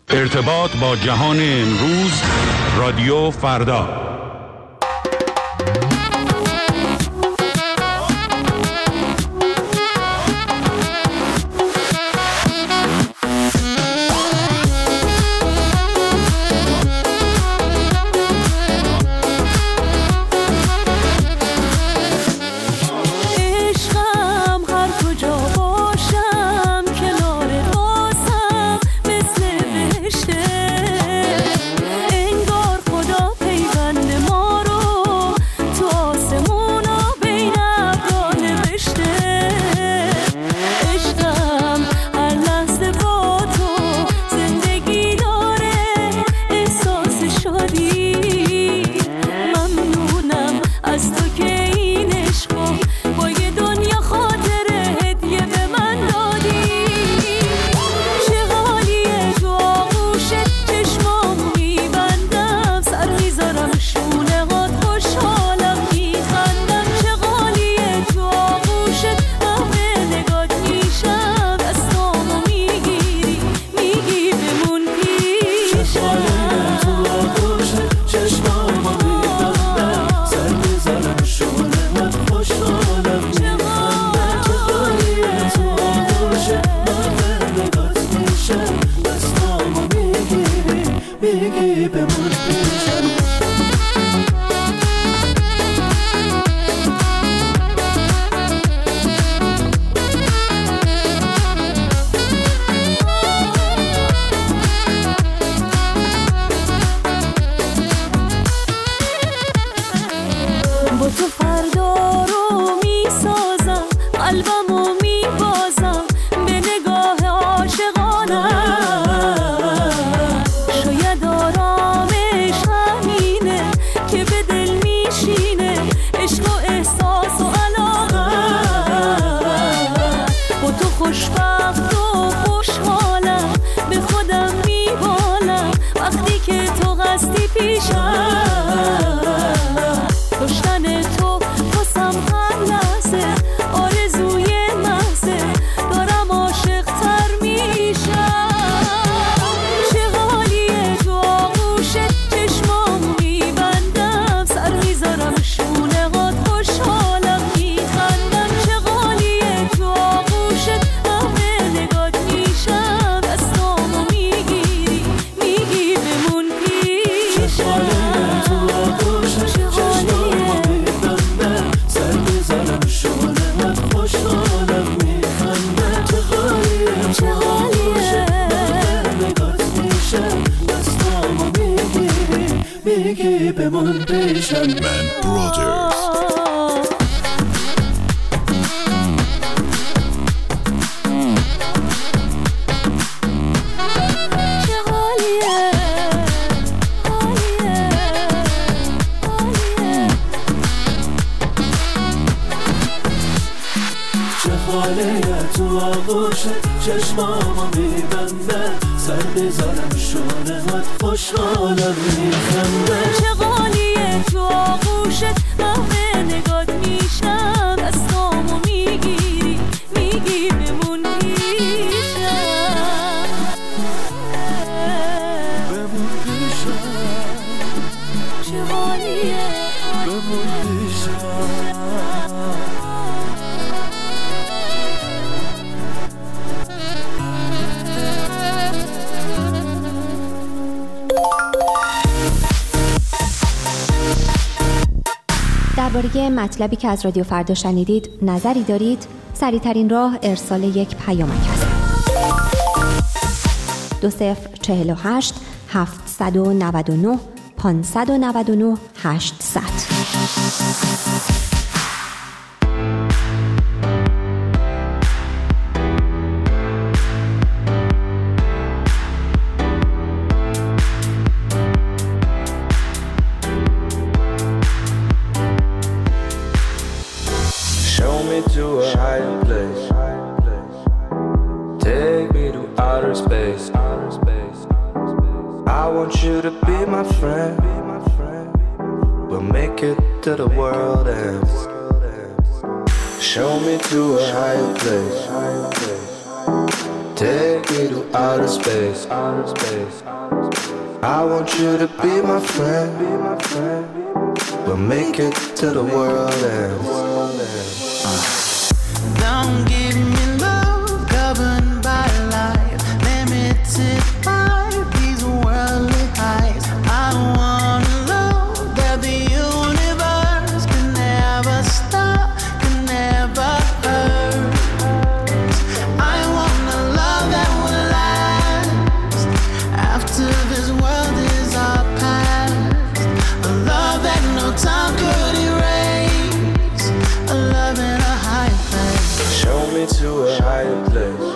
ارتباط با جهان امروز، رادیو فردا. درباره مطلبی که از رادیو فردا شنیدید نظری دارید؟ سریع‌ترین راه ارسال یک پیامک است. 2048 799 599 800. To a higher place, take me to outer space. I want you to be my friend. We'll make it to the world ends. Show me to a higher place. Take me to outer space. I want you to be my friend. We'll make it to the world ends. Don't give me love governed by life, limited by these worldly highs. I want love that the universe can never stop, can never hurt. I want a love that will last after this world is our past. A love that no time could erase. A love in a high place. Show me to a higher place.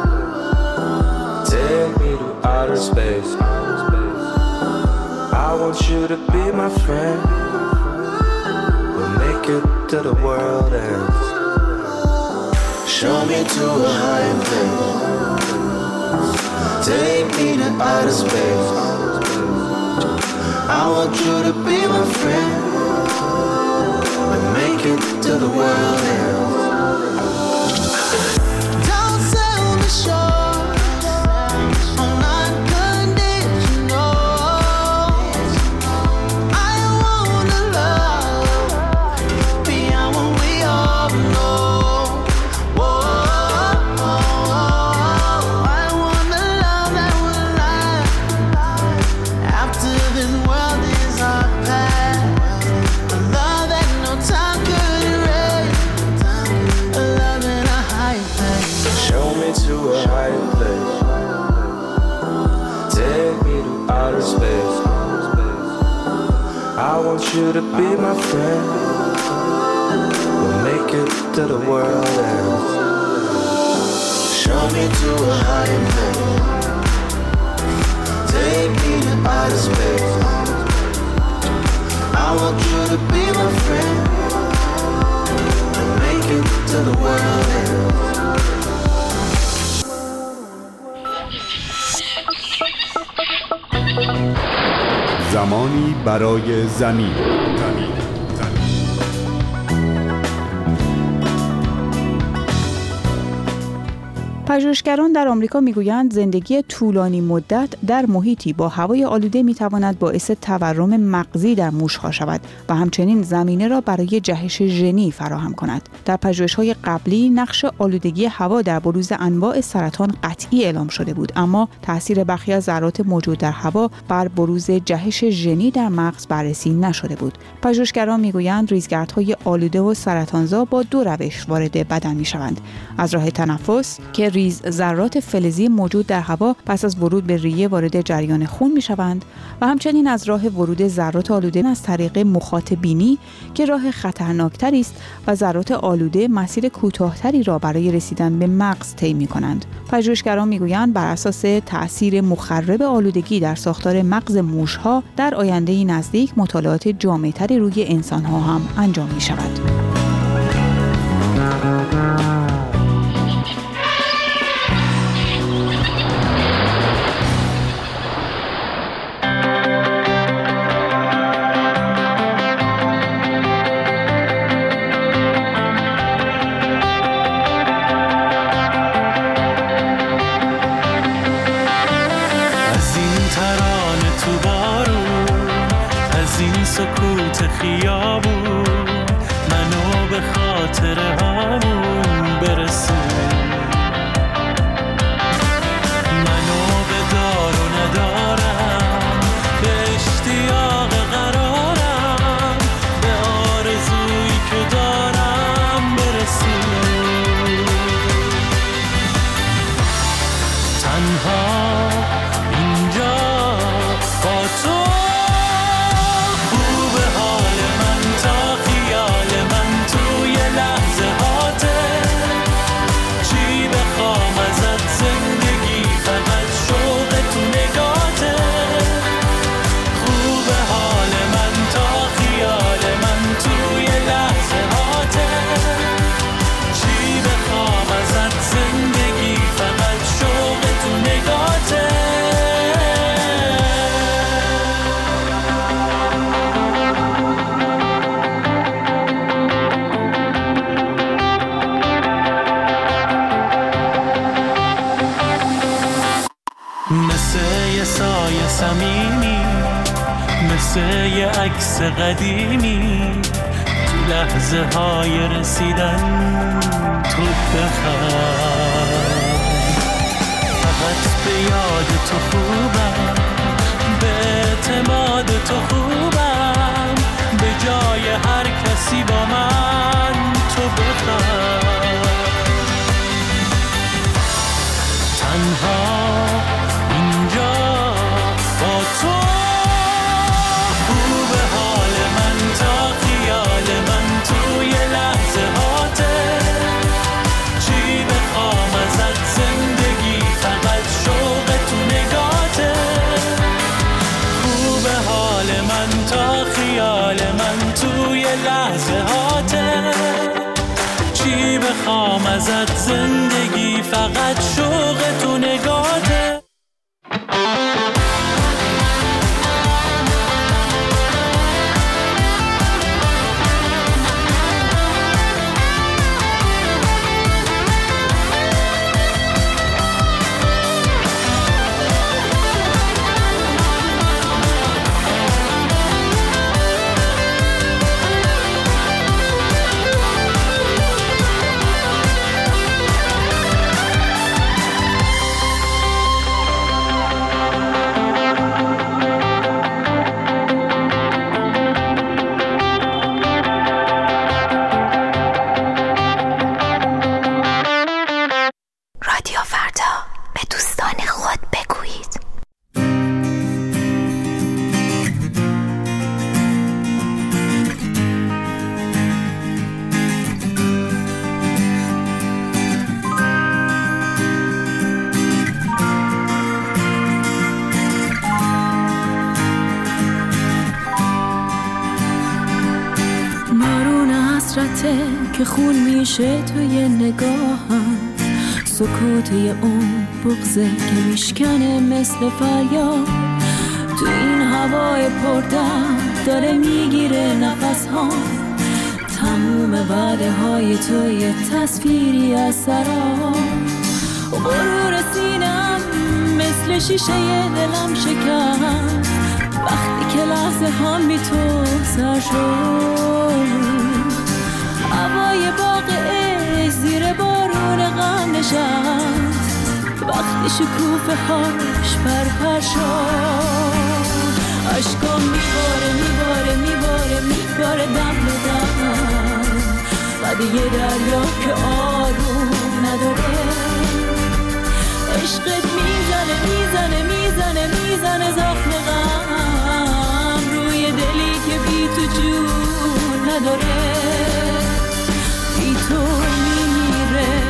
Take me to outer space. I want you to be my friend. We'll make it to the world ends. Show me to a higher place. Take me to outer space. I want you to be my friend. We'll make it to the world ends. Don't sell me short on unconditional. I wanna love beyond what we all know. Whoa, I want a love that will last after this world is our past. A love that no time could erase. A love in a high place. Show me to a higher place. Take me to outer space. I want you to be my friend. We'll make it to the world ends. Show me to a higher place. Take me to outer space. I want you to be my friend. We'll make it to the world ends. زمانی برای زمین. پژوهشگران در آمریکا میگویند زندگی طولانی مدت در محیطی با هوای آلوده میتواند باعث تورم مغزی در موشها شود و همچنین زمینه را برای جهش ژنی فراهم کند. در پژوهش‌های قبلی نقش آلودگی هوا در بروز انواع سرطان قطعی اعلام شده بود، اما تاثیر برخی از ذرات موجود در هوا بر بروز جهش ژنی در مغز بررسی نشده بود. پژوهشگران میگویند ریزگردهای آلوده و سرطانزا با دو روش وارد بدن میشوند: از راه تنفس که ریز ذرات فلزی موجود در هوا پس از ورود به ریه وارد جریان خون میشوند و همچنین از راه ورود ذرات آلوده از طریق مخاط بینی که راه خطرناکتری است و ذرات آلوده مسیر کوتاهتری را برای رسیدن به مغز طی می‌کنند. پژوهشگران میگویند بر اساس تأثیر مخرب آلودگی در ساختار مغز موشها در آینده نزدیک مطالعات جامع‌تری روی انسان‌ها هم انجام می‌شود. سکوت خیابون منو به خاطر همون برسون، منو به دار و ندارم، به اشتیاق قرارم، به آرزویی که دارم برسون. تنها اینجا با تو زندگی فقط شوق تو نگاته. مثل یه سایه صمیمی، مثل یه عکس قدیمی، تو لحظه های رسیدن تو بخند. فقط به یاد تو خوبم، به اعتماد تو خوبم، به جای هر کسی با من تو بخند. تنها اینجا با تو، خوب حال من تا خیال من توی لحظه هاته. چی بخوام ازت زندگی، فقط شوق تو نگاته. خوب حال من تا خیال من توی لحظه هاته. چی بخوام ازت زندگی، فقط شوق تو نگاته. که خون میشه توی نگاهم، سکوت یه اون بغضه که میشکنه مثل فریاد. تو این هوای پردرد داره میگیره نفس ها، تموم وعده های تو یه تصویری از سراب. غرور سینم مثل شیشه دلم شکست وقتی که لحظه ها بی تو سر شد. هوای باغ عشق زیر بارون غم نشست وقتی شکوفه هاش پرپر شد. عشقام میباره میباره میباره میباره دم به دم، بعد یه دریا که آروم نداره. عشقت میزنه میزنه میزنه میزنه زخم غم روی دلی که بی تو جون نداره، بی تو میمیره.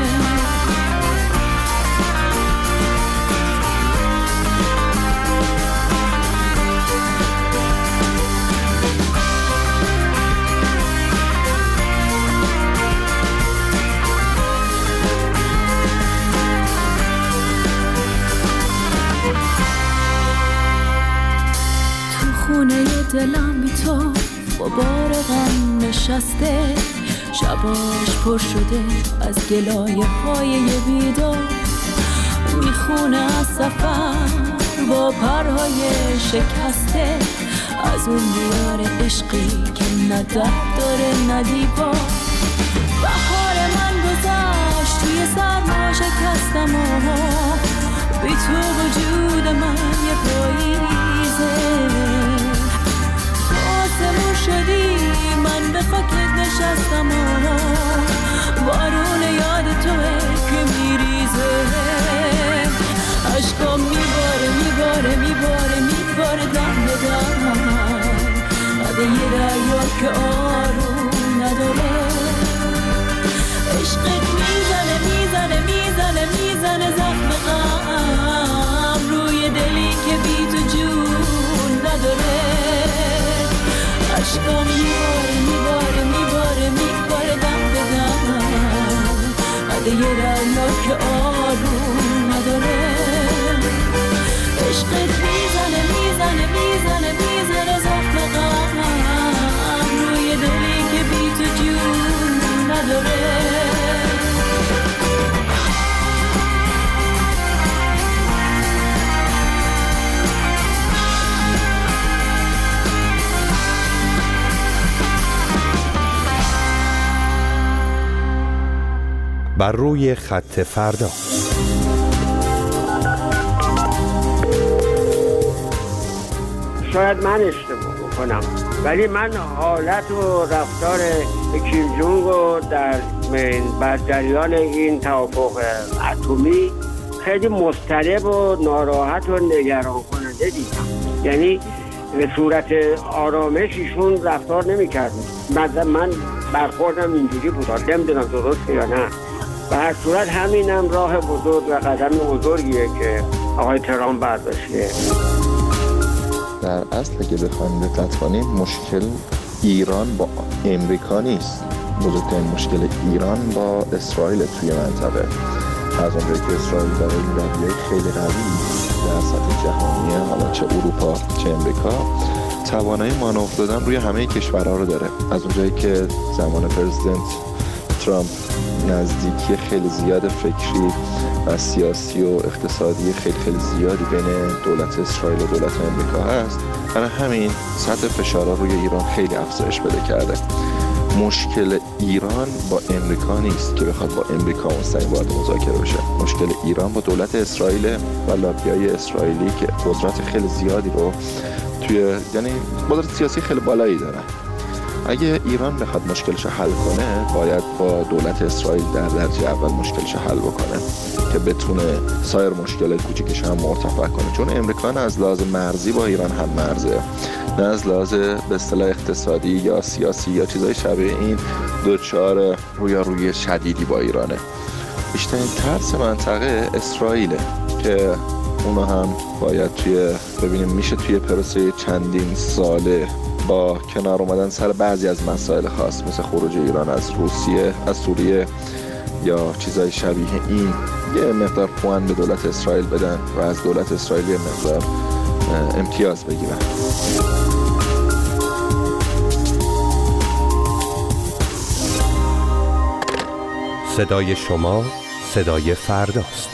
خونه دلم بی تو با بار غم نشسته، شباش پر شده از گلایه های بیدار. میخونه از سفر با پرهای شکسته، از اون دیار عشقی که نه در داره نه دیوار. بهار من گذشت توی سرما شکستم و بی تو وجود من یه پاییزه. آسمون شدی من به خاکت نشستم و بارون یاد توه که میریزه. عشقام میباره میباره میباره میباره دم به دم، بعد یه دریا که آروم نداره. عشقت میزنه میزنه میزنه میزنه زخم غم روی دلی که بی تو جون نداره. عشقام میباره میباره میباره میباره دم به دم، بعد یه دریا که آروم نداره. عشقت میزنه میزنه میزنه میزنه زخم غم روی دلی که بی تو جون نداره. بر روی خط فردا. شاید من اشتباه بکنم، ولی من حالت و رفتار کیم جونگ رو بر جریان این توافق اتمی خیلی مضطرب و ناراحت و نگران کننده دیدم. یعنی به صورت آرامش ایشون رفتار نمی‌کرد. من برخوردم اینجوری بود، نمیدونم درسته یا نه. به هر صورت همینم راه بزرگ و قدم بزرگیه که آقای ترامپ برداشته. در اصل که بخوایم دقت کنیم، مشکل ایران با امریکا نیست. بزرگترین مشکل ایران با اسرائیل توی منطقه. از اونجایی که اسرائیل داره رویای خیلی قوی در سطح جهانیه، حالا چه اروپا چه امریکا، توانایی مانور دادن روی همه کشورها رو داره. از اونجایی که زمان پرزیدنت ترامپ نزدیکی خیلی زیاد فکری و سیاسی و اقتصادی خیلی زیادی بین دولت اسرائیل و دولت امریکا هست، برای همین سطح فشارها روی ایران خیلی افزایش پیدا کرده. مشکل ایران با امریکا نیست که بخواد با امریکا مستقیم وارد مذاکره بشه. مشکل ایران با دولت اسرائیل و لابیای اسرائیلی که قدرت خیلی زیادی رو یعنی قدرت سیاسی خیلی بالایی داره. اگه ایران بخواد مشکلش حل کنه، باید با دولت اسرائیل در درجه اول مشکلش حل بکنه که بتونه سایر مشکلات کوچیکش هم مرتفع کنه. چون امریکا نه از لحاظ مرزی با ایران هم مرزه، نه از لحاظ به اصطلاح اقتصادی یا سیاسی یا چیزای شبیه این دوچار رویارویی شدیدی با ایرانه. بیشترین ترس منطقه اسرائیله که اونا هم باید ببینیم میشه توی پروسه چندین ساله با کنار اومدن سر بعضی از مسائل خاص مثل خروج ایران از روسیه، از سوریه یا چیزای شبیه این، یه مقدار پوان به دولت اسرائیل بدن و از دولت اسرائیل یه مقدار امتیاز بگیرن. صدای شما صدای فرداست.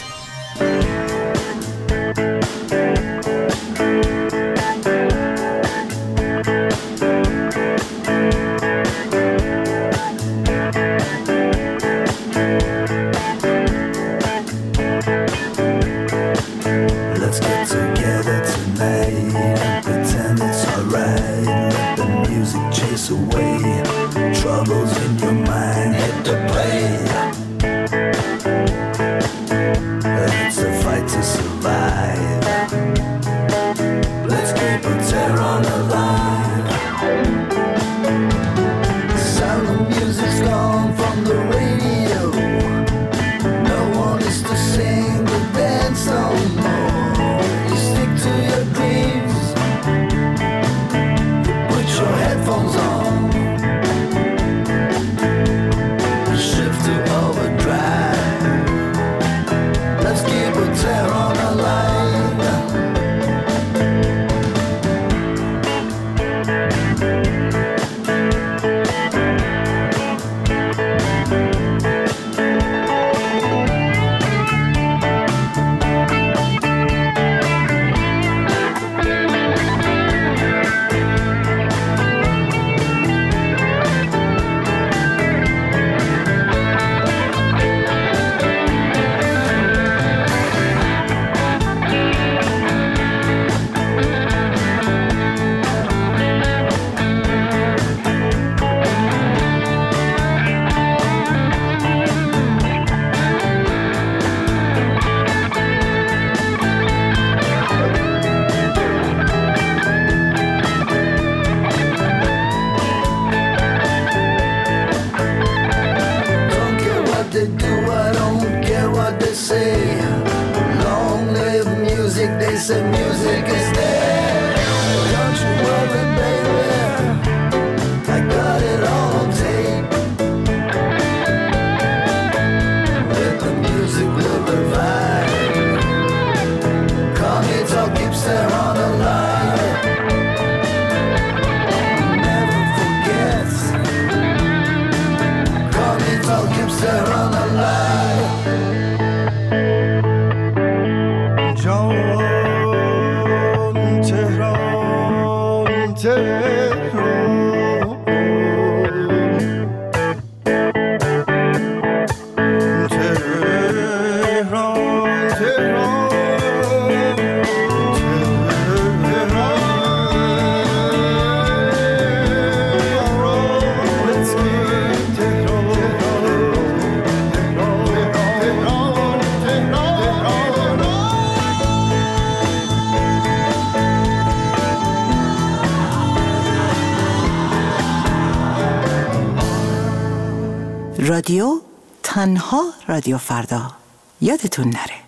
رادیو تنها رادیو فردا. یادتون نره.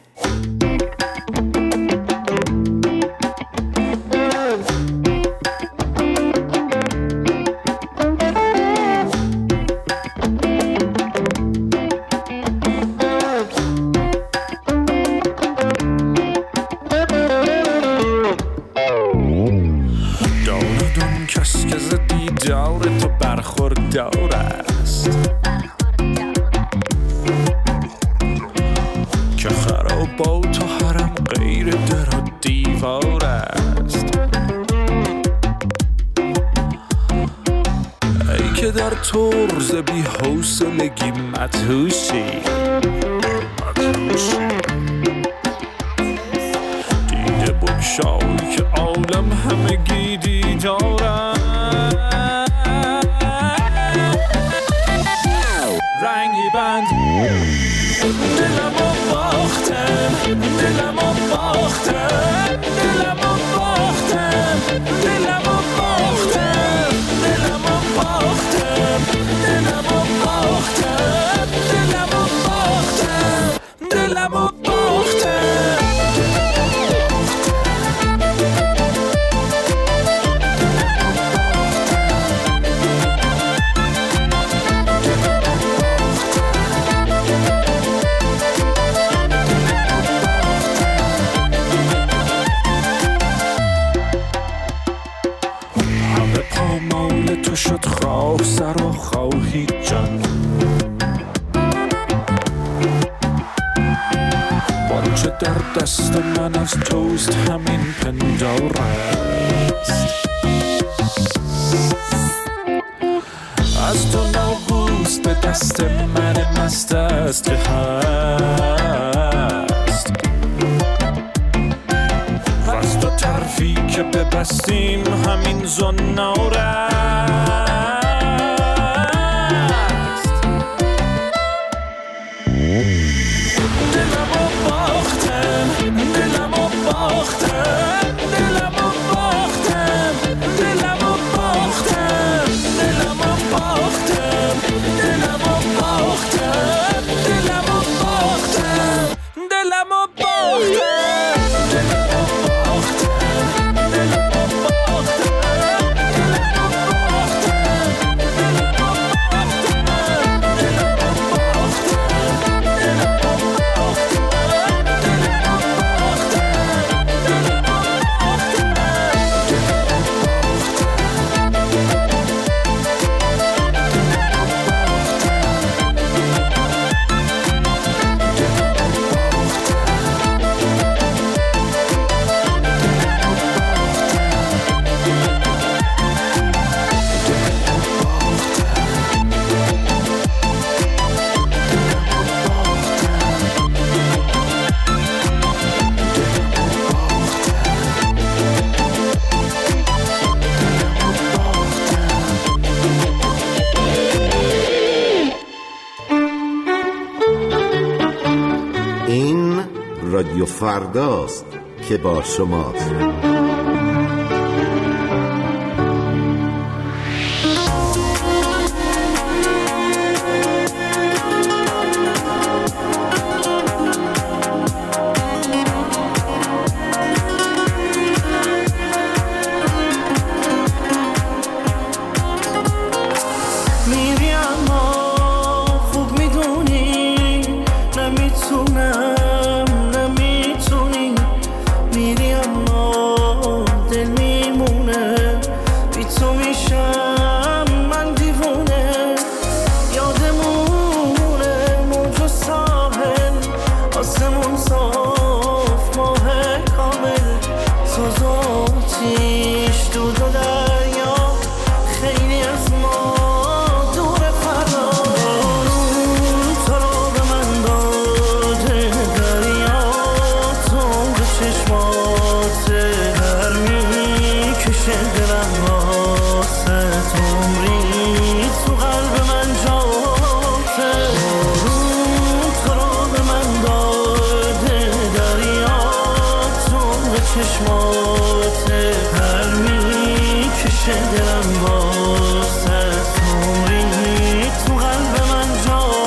داردون کس که زدی دار تو برخوردار است که خرابات و حرم غیر در و دیوار است. ای که در طرز بی حوصلگی مدهوشی دیده بگشای که عالم همگی دیدار است. رنگی بند دلمو باختم، دلمو باختم، دلمو باختم، دلمو باختم، دلمو باختم، دلمو باختم، دلمو باختم، دلمو باختم. تو شد خواه سر و خواهی جان، بانچه در دست من از توست همین پندار است. از تو ناگوست به دست من مست است که هست و از تو طرفی که ببستیم همین زنار است. دلمو باختم، دلمو باختم، دلمو باختم، دلمو باختم، دلمو باختم، دلمو باختم، دلمو باختم، دلمو باختم. رادیو فرداست که با شماست. دلم واسه تو ری تو قلب من جا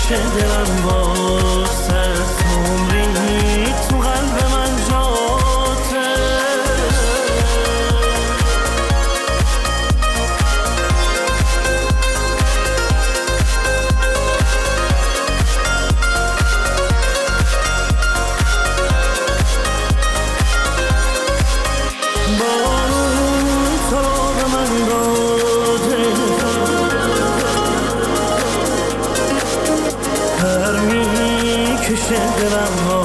میکشه دلم واسه عمری تو قلب من جاته کشه دلم